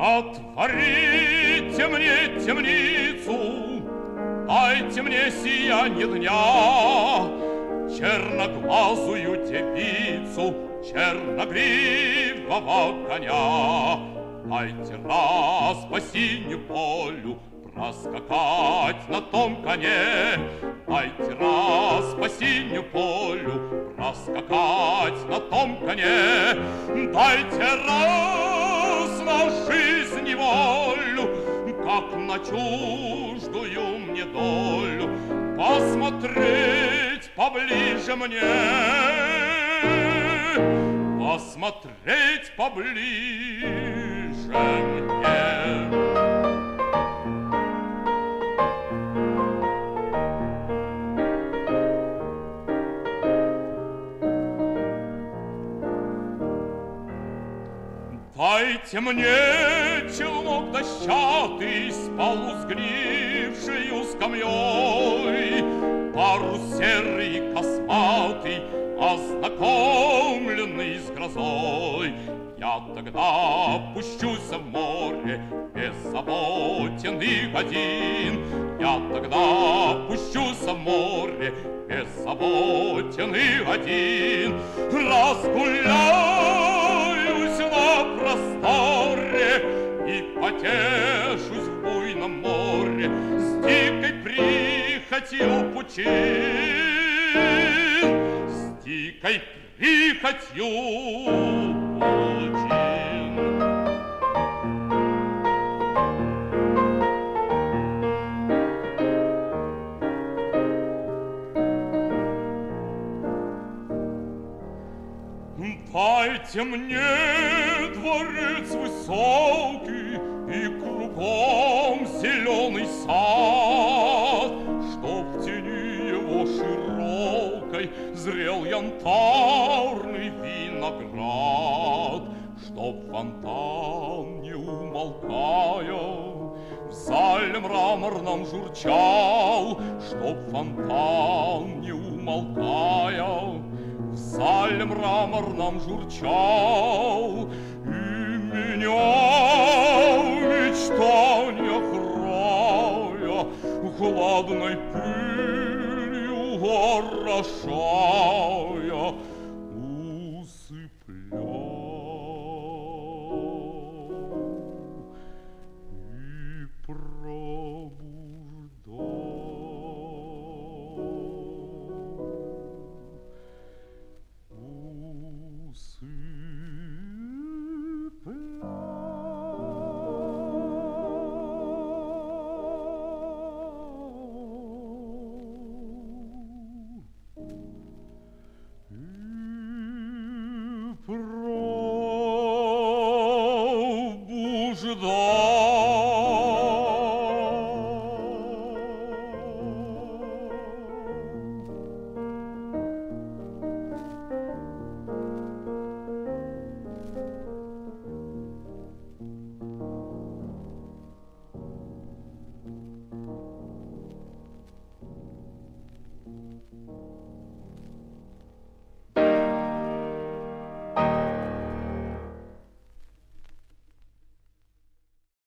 Отворите мне темницу, дайте мне сиянье дня, черноглазую девицу, черногривого коня. Дайте раз по синюю полю проскакать на том коне, дайте раз по синюю полю проскакать на том коне, дайте раз на жизнь и волю, как на чуждую мне долю, посмотреть поближе мне, посмотреть поближе мне. Дайте мне челнок дощатый с полусгнившею скамьей, парус серый и косматый, ознакомленный с грозой. Я тогда пущусь в море, беззаботен и один. Я тогда пущусь в море, беззаботен и один. Разгуляюсь на просторе и потешусь в буйном море с дикой прихотью пучин, с дикой прихотью пучин. Дайте мне дворец высокий и кругом зеленый сад, чтоб в тени его широкой зрел янтарный виноград, чтоб фонтан, не умолкая, в зале мраморном журчал, чтоб фонтан, не умолкая, в зале мраморном журчал, и меня мечтания края хладной пылью орошал.